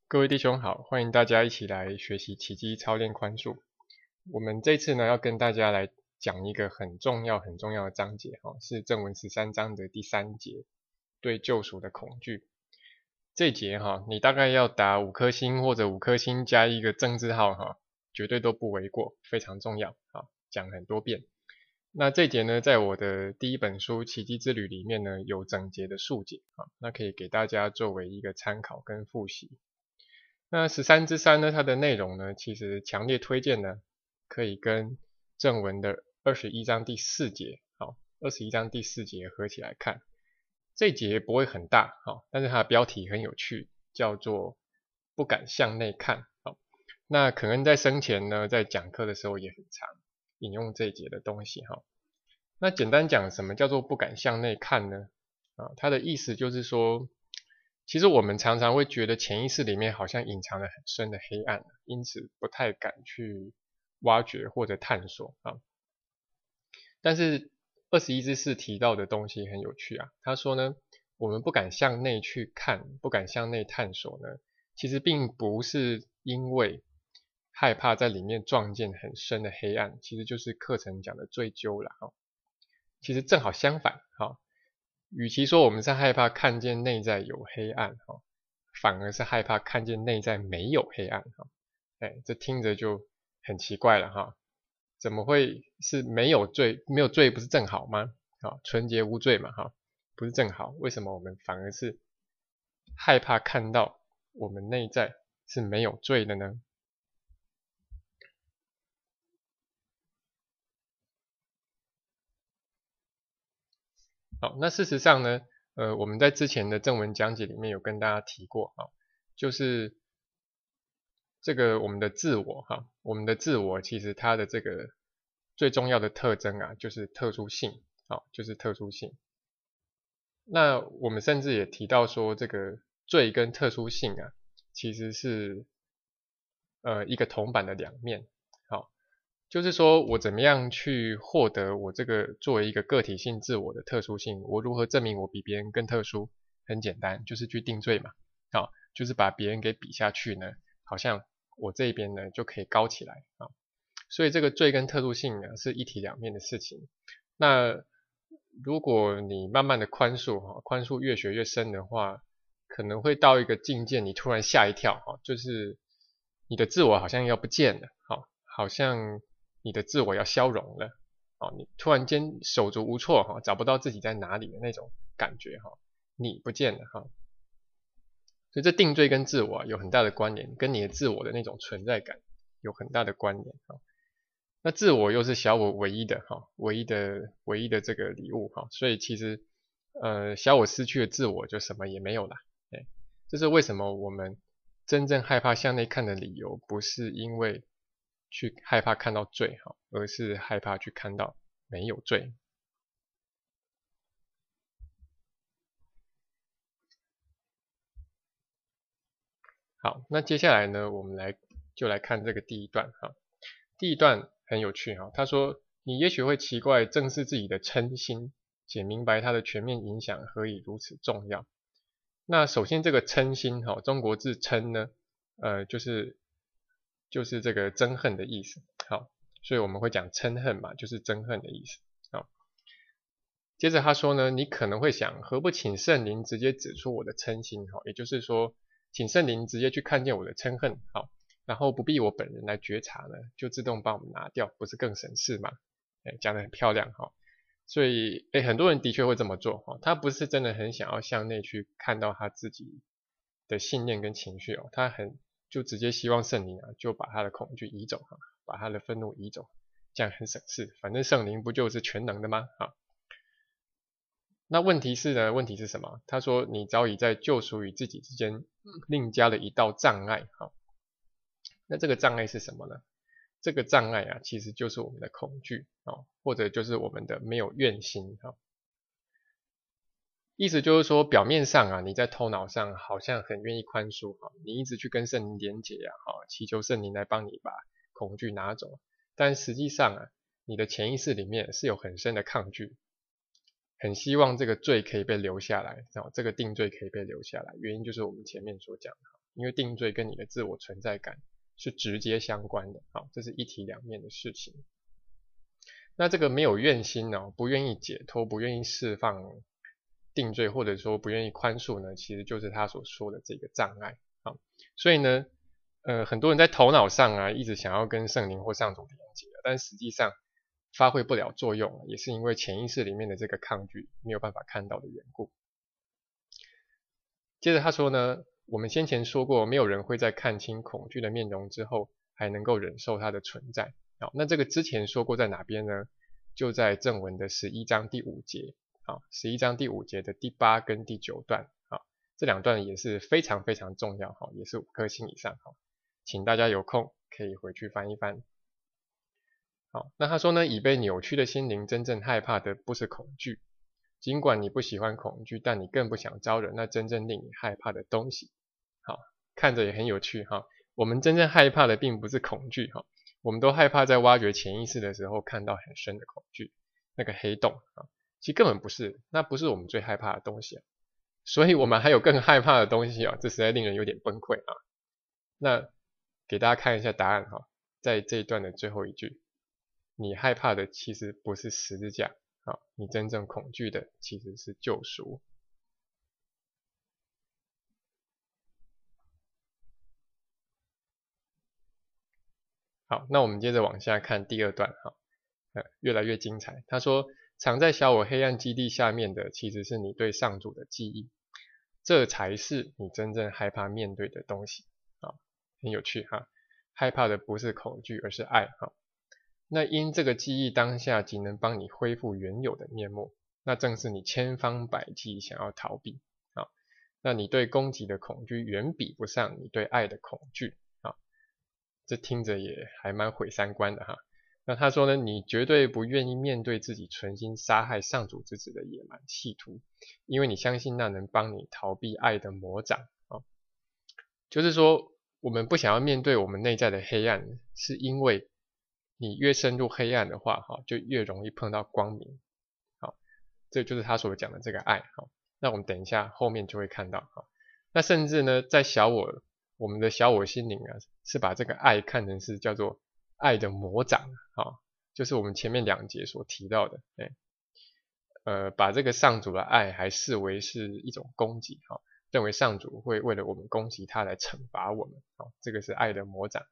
各位弟兄好，欢迎大家一起来学习奇迹操练宽恕。我们这次呢要跟大家来讲一个很重要的章节，是正文13章的第3节，对救赎的恐惧。这一节你大概要打5颗星或者5颗星加一个正字号绝对都不为过，非常重要，讲很多遍。那这一节呢，在我的第一本书《奇迹之旅》里面呢，有整节的述解，那可以给大家作为一个参考跟复习。那13之3呢，它的内容呢，其实强烈推荐呢，可以跟正文的21章第4节，21章第4节合起来看。这一节不会很大，但是它的标题很有趣，叫做不敢向内看。那可能在生前呢，在讲课的时候也很常引用这一节的东西。那简单讲，什么叫做不敢向内看呢？它的意思就是说，其实我们常常会觉得潜意识里面好像隐藏了很深的黑暗，因此不太敢去挖掘或者探索。但是21之4提到的东西很有趣啊，他说呢，我们不敢向内去看，不敢向内探索呢，其实并不是因为害怕在里面撞见很深的黑暗，其实就是课程讲的追究啦。其实正好相反，与其说我们是害怕看见内在有黑暗，反而是害怕看见内在没有黑暗。这听着就很奇怪了。怎么会是没有罪？没有罪不是正好吗？纯洁无罪嘛，不是正好？为什么我们反而是害怕看到我们内在是没有罪的呢？好，那事实上呢，我们在之前的正文讲解里面有跟大家提过，就是这个我们的自我，我们的自我其实它的这个最重要的特征啊，就是特殊性，就是特殊性。那我们甚至也提到说，这个罪跟特殊性啊，其实是一个铜板的两面。就是说我怎么样去获得我这个作为一个个体性自我的特殊性，我如何证明我比别人更特殊？很简单，就是去定罪嘛。就是把别人给比下去呢，好像我这边呢就可以高起来。所以这个罪跟特殊性呢是一体两面的事情。那如果你慢慢的宽恕，宽恕越学越深的话，可能会到一个境界，你突然吓一跳，就是你的自我好像要不见了，好像你的自我要消融了，你突然间手足无措，找不到自己在哪里的那种感觉，你不见了，所以这定罪跟自我有很大的关联，跟你的自我的那种存在感有很大的关联。那自我又是小我唯一的唯一的这个礼物所以其实小我失去了自我就什么也没有了。这是为什么我们真正害怕向内看的理由，不是因为去害怕看到罪，而是害怕去看到没有罪。好，那接下来呢，我们就来看这个第一段。第一段很有趣，他说你也许会奇怪正视自己的嗔心，且明白它的全面影响何以如此重要。那首先这个嗔心，中国字嗔呢，就是这个憎恨的意思。所以我们会讲嗔恨嘛，就是憎恨的意思。接着他说呢，你可能会想，何不请圣灵直接指出我的嗔心？也就是说，请圣灵直接去看见我的嗔恨，然后不必我本人来觉察呢，就自动帮我们拿掉，不是更省事吗？讲得很漂亮。所以很多人的确会这么做，他不是真的很想要向内去看到他自己的信念跟情绪，他就直接希望圣灵就把他的恐惧移走，把他的愤怒移走，这样很省事，反正圣灵不就是全能的吗？那问题是呢？问题是什么？他说你早已在救赎与自己之间另加了一道障碍。那这个障碍是什么呢？这个障碍啊，其实就是我们的恐惧，或者就是我们的没有愿心。意思就是说，表面上啊，你在头脑上好像很愿意宽恕，你一直去跟圣灵连结祈求圣灵来帮你把恐惧拿走，但实际上啊，你的潜意识里面是有很深的抗拒，很希望这个罪可以被留下来，这个定罪可以被留下来，原因就是我们前面所讲的， 因为定罪跟你的自我存在感是直接相关的，好，这是一体两面的事情。那这个没有愿心呢，不愿意解脱，不愿意释放定罪，或者说不愿意宽恕呢，其实就是他所说的这个障碍。好，所以呢，很多人在头脑上啊，一直想要跟圣灵或上主连接，但实际上发挥不了作用，也是因为潜意识里面的这个抗拒没有办法看到的缘故。接着他说呢，我们先前说过，没有人会在看清恐惧的面容之后，还能够忍受它的存在。好，那这个之前说过在哪边呢？就在正文的11章第5节。好，11章第5节的第8跟第9段。好，这2段也是非常非常重要，好，也是5颗星以上。好，请大家有空可以回去翻一翻。好，那他说呢，已被扭曲的心灵真正害怕的不是恐惧，尽管你不喜欢恐惧，但你更不想招惹那真正令你害怕的东西。好，看着也很有趣哈。我们真正害怕的并不是恐惧哈，我们都害怕在挖掘潜意识的时候看到很深的恐惧，那个黑洞啊，其实根本不是，那不是我们最害怕的东西啊。所以我们还有更害怕的东西啊，这实在令人有点崩溃啊。那给大家看一下答案哈，在这一段的最后一句，你害怕的其实不是十字架。好，你真正恐惧的其实是救赎。好，那我们接着往下看第2段哈，越来越精彩。他说，藏在小我黑暗基地下面的，其实是你对上主的记忆，这才是你真正害怕面对的东西。啊，很有趣哈，害怕的不是恐惧，而是爱哈。那因这个记忆当下即能帮你恢复原有的面目，那正是你千方百计想要逃避。好，那你对攻击的恐惧远比不上你对爱的恐惧。好，这听着也还蛮毁三观的哈。那他说呢，你绝对不愿意面对自己存心杀害上主之子的野蛮企图，因为你相信那能帮你逃避爱的魔掌。就是说我们不想要面对我们内在的黑暗，是因为你越深入黑暗的话，就越容易碰到光明。好，这就是他所讲的这个爱。好，那我们等一下后面就会看到。好，那甚至呢，在我们的小我心灵啊，是把这个爱看成是叫做爱的魔掌。好，就是我们前面2节所提到的，把这个上主的爱还视为是一种攻击。好，认为上主会为了我们攻击他来惩罚我们。好，这个是爱的魔掌。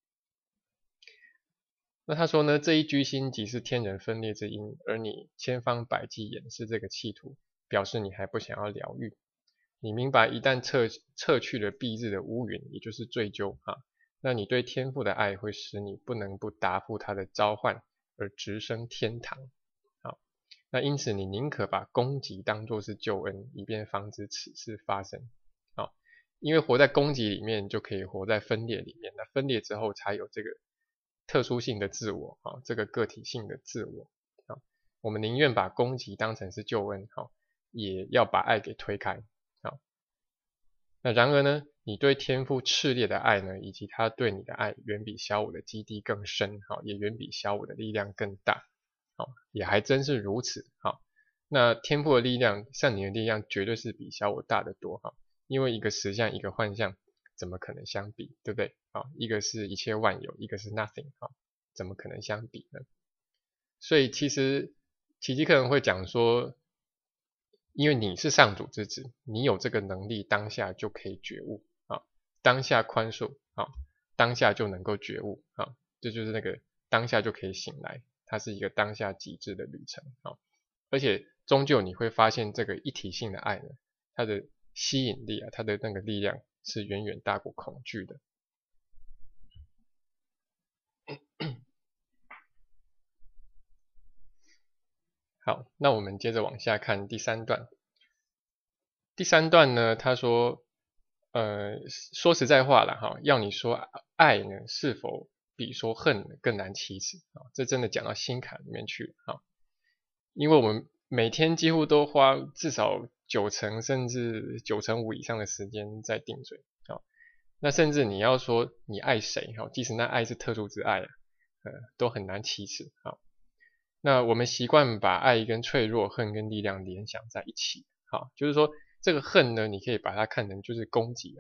那他说呢，这一居心即是天人分裂之因，而你千方百计掩饰这个企图，表示你还不想要疗愈。你明白，一旦撤去了蔽日的乌云，也就是罪疚那你对天父的爱会使你不能不答复他的召唤，而直升天堂。好，那因此你宁可把攻击当作是救恩，以便防止此事发生。好，因为活在攻击里面，就可以活在分裂里面。那分裂之后，才有这个特殊性的自我，这个个体性的自我。我们宁愿把攻击当成是救恩，也要把爱给推开。那然而呢，你对天父炽烈的爱呢，以及他对你的爱，远比小我的基地更深，也远比小我的力量更大。也还真是如此。那天父的力量，圣灵的力量，绝对是比小我大得多。因为一个实相，一个幻象，怎么可能相比，对不对？一个是一切万有，一个是 nothing，怎么可能相比呢？所以其实奇迹课人会讲说，因为你是上主之子，你有这个能力，当下就可以觉悟当下宽恕当下就能够觉悟这就是那个当下就可以醒来，它是一个当下极致的旅程而且终究你会发现这个一体性的爱呢，它的吸引力它的那个力量是远远大过恐惧的。好，那我们接着往下看第3段。第3段呢，他说，说实在话啦要你说爱呢，是否比说恨更难启齿这真的讲到心坎里面去了因为我们每天几乎都花至少90%甚至95%以上的时间在定罪那甚至你要说你爱谁即使那爱是特殊之爱都很难启齿那我们习惯把爱跟脆弱、恨跟力量联想在一起就是说这个恨呢，你可以把它看成就是攻击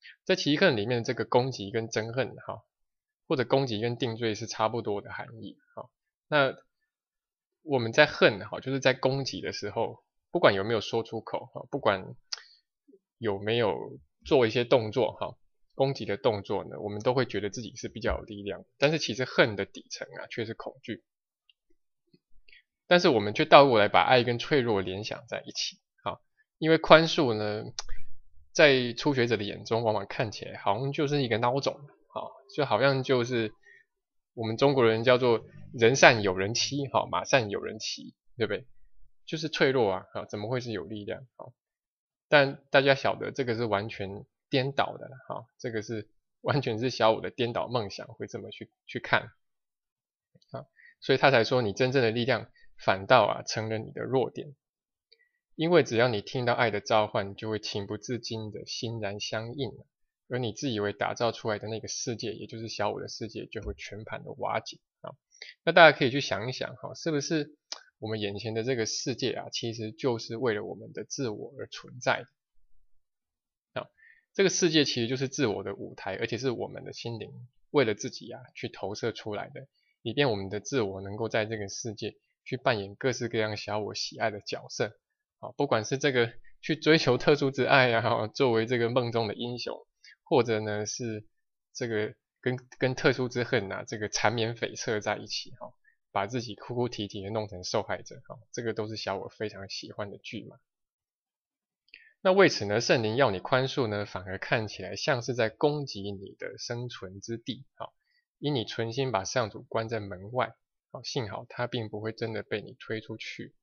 在奇克里面的这个攻击跟憎恨哈，或者攻击跟定罪是差不多的含义。好，那我们在恨哈，就是在攻击的时候，不管有没有说出口哈，不管有没有做一些动作哈，攻击的动作呢，我们都会觉得自己是比较有力量。但是其实恨的底层啊，却是恐惧。但是我们却倒过来把爱跟脆弱联想在一起。好，因为宽恕呢，在初学者的眼中，往往看起来好像就是一个孬种，好，就好像就是我们中国人叫做人善有人欺，好，马善有人骑，对不对？就是脆弱啊，怎么会是有力量？好，但大家晓得这个是完全颠倒的，好，这个是完全是小我的颠倒梦想会这么去看，啊，所以他才说你真正的力量反倒啊成了你的弱点。因为只要你听到爱的召唤，就会情不自禁的欣然相应，而你自以为打造出来的那个世界，也就是小我的世界，就会全盘的瓦解啊。那大家可以去想一想哈，是不是我们眼前的这个世界啊，其实就是为了我们的自我而存在的啊。这个世界其实就是自我的舞台，而且是我们的心灵为了自己啊去投射出来的，以便我们的自我能够在这个世界去扮演各式各样小我喜爱的角色。不管是这个去追求特殊之爱啊，作为这个梦中的英雄，或者呢是这个跟特殊之恨啊，这个缠绵悱恻在一起哈，把自己哭哭啼啼的弄成受害者哈，这个都是小我非常喜欢的剧嘛。那为此呢，圣灵要你宽恕呢，反而看起来像是在攻击你的生存之地，好，因你存心把上主关在门外，好，幸好他并不会真的被你推出去。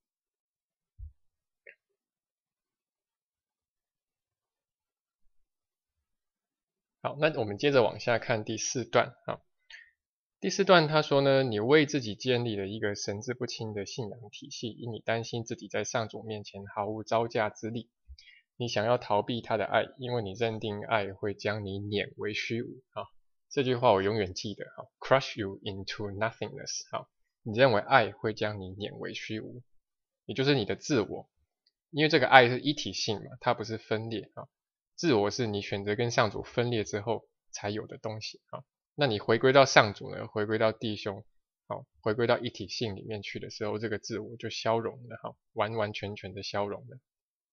好，那我们接着往下看第四段啊。第四段他说呢，你为自己建立了一个神志不清的信仰体系，因你担心自己在上主面前毫无招架之力。你想要逃避他的爱，因为你认定爱会将你碾为虚无啊。这句话我永远记得哈 ，crush you into nothingness 好，你认为爱会将你碾为虚无，也就是你的自我，因为这个爱是一体性嘛，它不是分裂啊。自我是你选择跟上主分裂之后才有的东西啊。那你回归到上主呢，回归到弟兄，好，回归到一体性里面去的时候，这个自我就消融了哈，完完全全的消融了。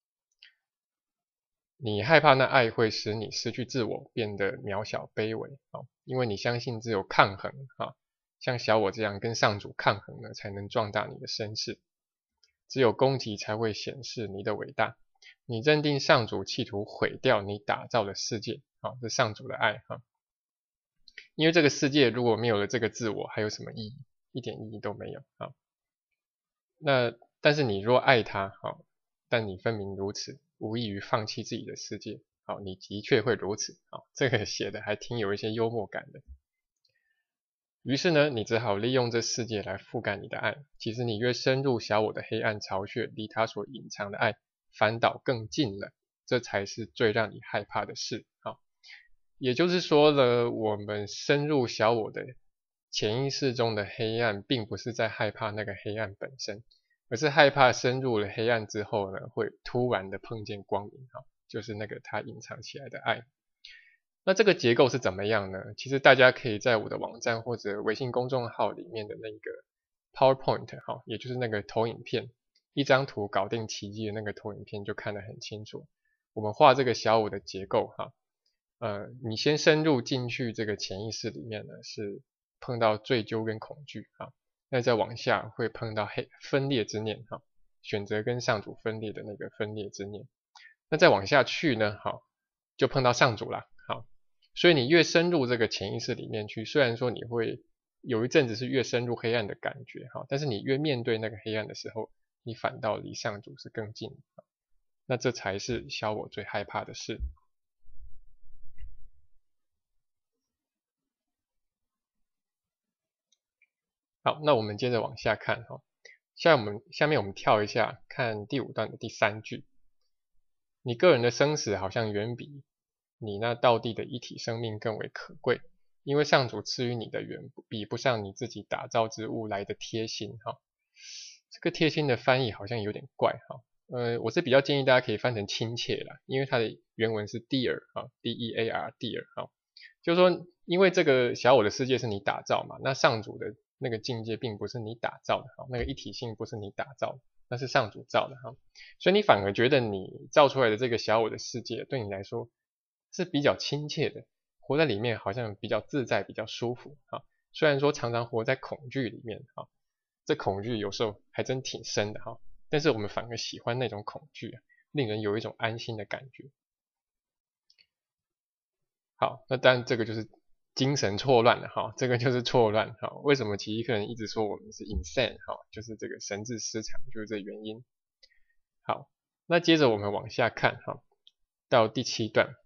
你害怕那爱会使你失去自我，变得渺小卑微啊，因为你相信只有抗衡啊，像小我这样跟上主抗衡呢，才能壮大你的身世。只有攻击才会显示你的伟大。你认定上主企图毁掉你打造的世界啊，是上主的爱哈。因为这个世界如果没有了这个自我，还有什么意义？一点意义都没有啊。那但是你若爱他啊，但你分明如此，无异于放弃自己的世界。好，你的确会如此。好，这个写的还挺有一些幽默感的。于是呢，你只好利用这世界来覆盖你的爱。其实你越深入小我的黑暗巢穴，离他所隐藏的爱反倒更近了。这才是最让你害怕的事。好，也就是说呢，我们深入小我的潜意识中的黑暗，并不是在害怕那个黑暗本身，而是害怕深入了黑暗之后呢，会突然的碰见光明。好，就是那个他隐藏起来的爱。那这个结构是怎么样呢？其实大家可以在我的网站或者微信公众号里面的那个 PowerPoint 哈，也就是那个投影片，一张图搞定奇迹的那个投影片就看得很清楚。我们画这个小我的结构哈，你先深入进去这个潜意识里面呢，是碰到罪疚跟恐惧哈，那再往下会碰到分裂之念哈，选择跟上主分裂的那个分裂之念。那再往下去呢，好，就碰到上主啦。好，所以你越深入这个潜意识里面去，虽然说你会有一阵子是越深入黑暗的感觉哈，但是你越面对那个黑暗的时候，你反倒离上主是更近。那这才是小我最害怕的事。好，那我们接着往下看哈。下面我们跳一下，看第5段的第3句。你个人的生死好像远比你那道地的一体生命更为可贵，因为上主赐予你的远比不上你自己打造之物来的贴心哈。这个贴心的翻译好像有点怪哈。 我是比较建议大家可以翻成亲切啦，因为它的原文是 dear 啊，D-E-A-R dear 啊，就是说因为这个小我的世界是你打造嘛，那上主的那个境界并不是你打造的哈，那个一体性不是你打造的，那是上主造的哈，所以你反而觉得你造出来的这个小我的世界对你来说是比较亲切的，活在里面好像比较自在，比较舒服哈。虽然说常常活在恐惧里面哈，这恐惧有时候还真挺深的哈。但是我们反而喜欢那种恐惧啊，令人有一种安心的感觉。好，那当然这个就是精神错乱了哈，这个就是错乱哈。为什么奇异课人一直说我们是 insane 哈，就是这个神志失常，就是这原因。好，那接着我们往下看哈，到第七段。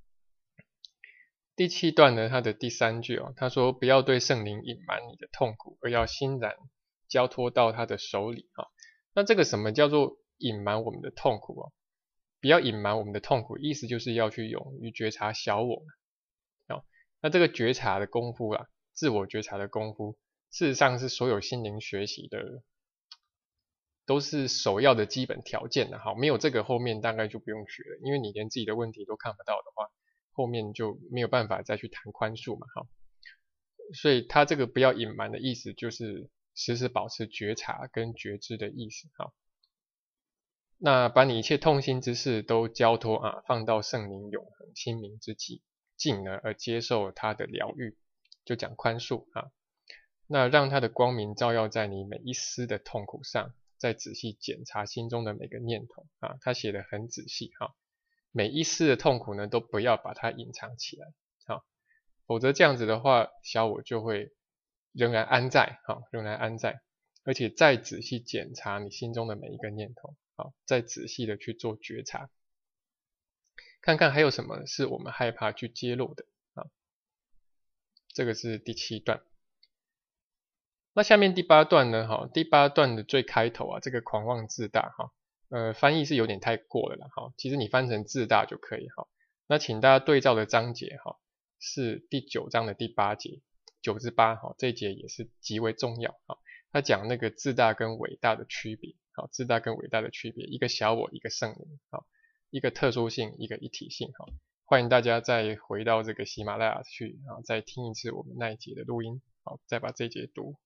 第七段呢，它的第三句哦，他说不要对圣灵隐瞒你的痛苦，而要欣然交托到他的手里哈。那这个什么叫做隐瞒我们的痛苦哦？不要隐瞒我们的痛苦，意思就是要去勇于觉察小我哦。那这个觉察的功夫啊，自我觉察的功夫，事实上是所有心灵学习的都是首要的基本条件的哈。没有这个后面大概就不用学了，因为你连自己的问题都看不到的话，后面就没有办法再去谈宽恕嘛哈。所以他这个不要隐瞒的意思就是时时保持觉察跟觉知的意思哈。那把你一切痛心之事都交托啊，放到圣灵永恒清明之境呢，而接受他的疗愈，就讲宽恕啊。那让他的光明照耀在你每一丝的痛苦上，再仔细检查心中的每个念头啊。他写的很仔细哈，每一丝的痛苦呢，都不要把它隐藏起来啊，否则这样子的话，小我就会仍然安在哈，仍然安在，而且再仔细检查你心中的每一个念头。好，再仔细的去做觉察，看看还有什么是我们害怕去揭露的啊。这个是第七段。那下面第八段呢？哈，第八段的最开头啊，这个狂妄自大哈，翻译是有点太过了啦哈。其实你翻成自大就可以哈。那请大家对照的章节哈，是第9章的第8节，9至8哈，这一节也是极为重要哈。他讲那个自大跟伟大的区别。好，自大跟伟大的区别，一个小我，一个圣灵，好，一个特殊性，一个一体性，好，欢迎大家再回到这个喜马拉雅去，啊，再听一次我们那一节的录音，好，再把这一节读，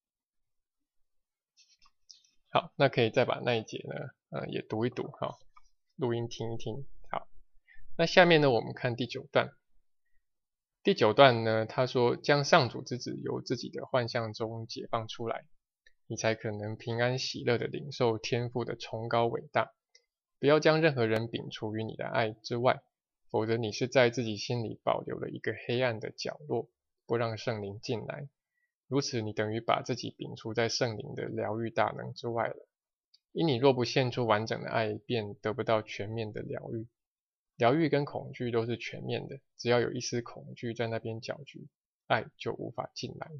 好，那可以再把那一节呢，也读一读，好，录音听一听，好，那下面呢，我们看第9段，第9段呢，他说将上主之子由自己的幻象中解放出来。你才可能平安喜乐的领受天父的崇高伟大。不要将任何人摒除于你的爱之外，否则你是在自己心里保留了一个黑暗的角落，不让圣灵进来。如此，你等于把自己摒除在圣灵的疗愈大能之外了。因你若不献出完整的爱，便得不到全面的疗愈。疗愈跟恐惧都是全面的，只要有一丝恐惧在那边搅局，爱就无法进来。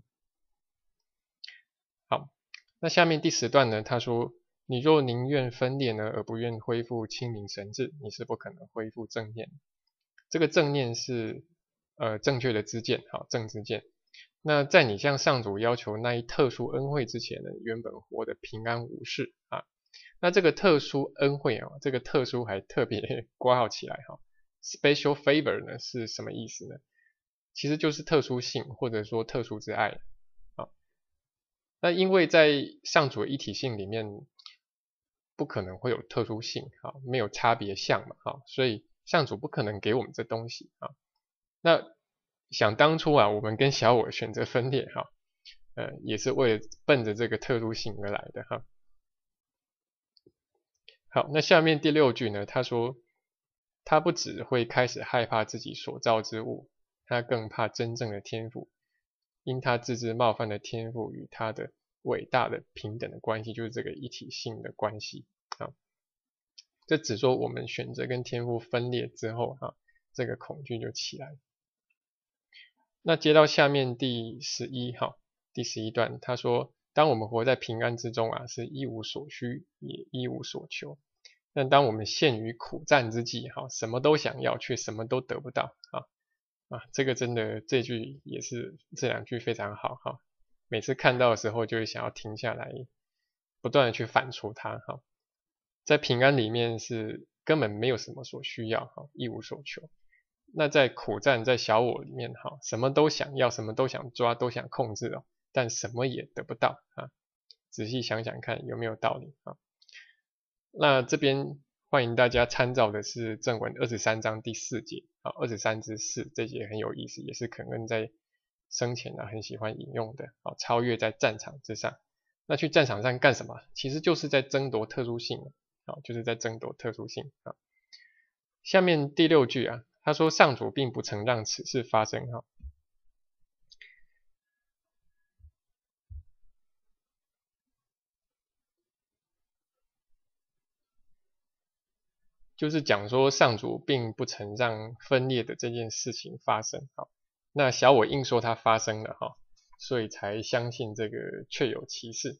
好。那下面第10段呢？他说：“你若宁愿分裂呢，而不愿恢复清明神智，你是不可能恢复正念。这个正念是正确的知见，好正知见。那在你向上主要求那一特殊恩惠之前呢，原本活得平安无事啊。那这个特殊恩惠啊，这个特殊还特别括号起来哈。Special favor 呢是什么意思呢？其实就是特殊性或者说特殊之爱。”那因为在上主的一体性里面，不可能会有特殊性啊，没有差别相嘛啊，所以上主不可能给我们这东西啊。那想当初啊，我们跟小我选择分裂哈，也是为了奔着这个特殊性而来的哈。好，那下面第6句呢，他说他不只会开始害怕自己所造之物，他更怕真正的天赋。因他自知冒犯的天赋与他的伟大的平等的关系，就是这个一体性的关系啊。这只说我们选择跟天赋分裂之后啊，这个恐惧就起来。那接到下面第11哈，第11段他说，当我们活在平安之中啊，是一无所需，也一无所求。但当我们陷于苦战之际哈，什么都想要，却什么都得不到啊。这个真的这句也是这2句非常好哈，每次看到的时候就会想要停下来，不断的去反刍它哈。 在平安里面是根本没有什么所需要，一无所求。那在苦战在小我里面，什么都想要，什么都想抓，都想控制哦，但什么也得不到啊。仔细想想看有没有道理啊？那这边欢迎大家参照的是正文23章第4节啊，23之4这节很有意思，也是肯恩在生前很喜欢引用的啊。超越在战场之上，那去战场上干什么？其实就是在争夺特殊性啊，就是在争夺特殊性啊。下面第6句啊，他说上主并不曾让此事发生哈。就是讲说上主并不曾让分裂的这件事情发生，那小我硬说它发生了所以才相信这个确有其事，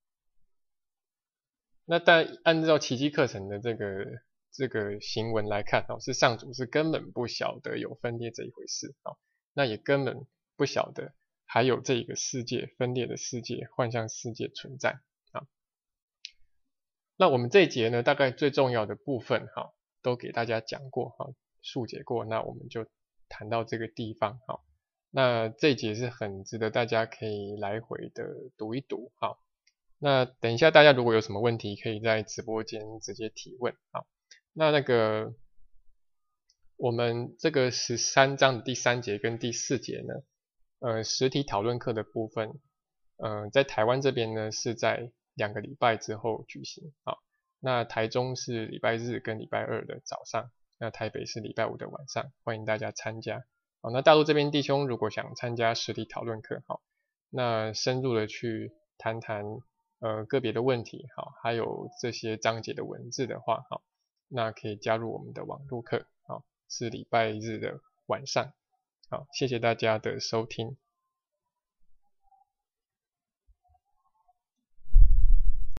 那但按照奇迹课程的这个行文来看，是上主是根本不晓得有分裂这一回事，那也根本不晓得还有这个世界分裂的世界幻象世界存在啊。那我们这一节呢，大概最重要的部分都给大家讲过述解过，那我们就谈到这个地方那这一节是很值得大家可以来回的读一读那等一下大家如果有什么问题，可以在直播间直接提问那个我们这个13章的第3节跟第4节呢，实体讨论课的部分，在台湾这边呢是在2个礼拜之后举行那台中是礼拜日跟礼拜二的早上，那台北是礼拜5的晚上，欢迎大家参加那大陆这边弟兄如果想参加实体讨论课那深入的去谈谈个别的问题还有这些章节的文字的话那可以加入我们的网络课是礼拜日的晚上谢谢大家的收听。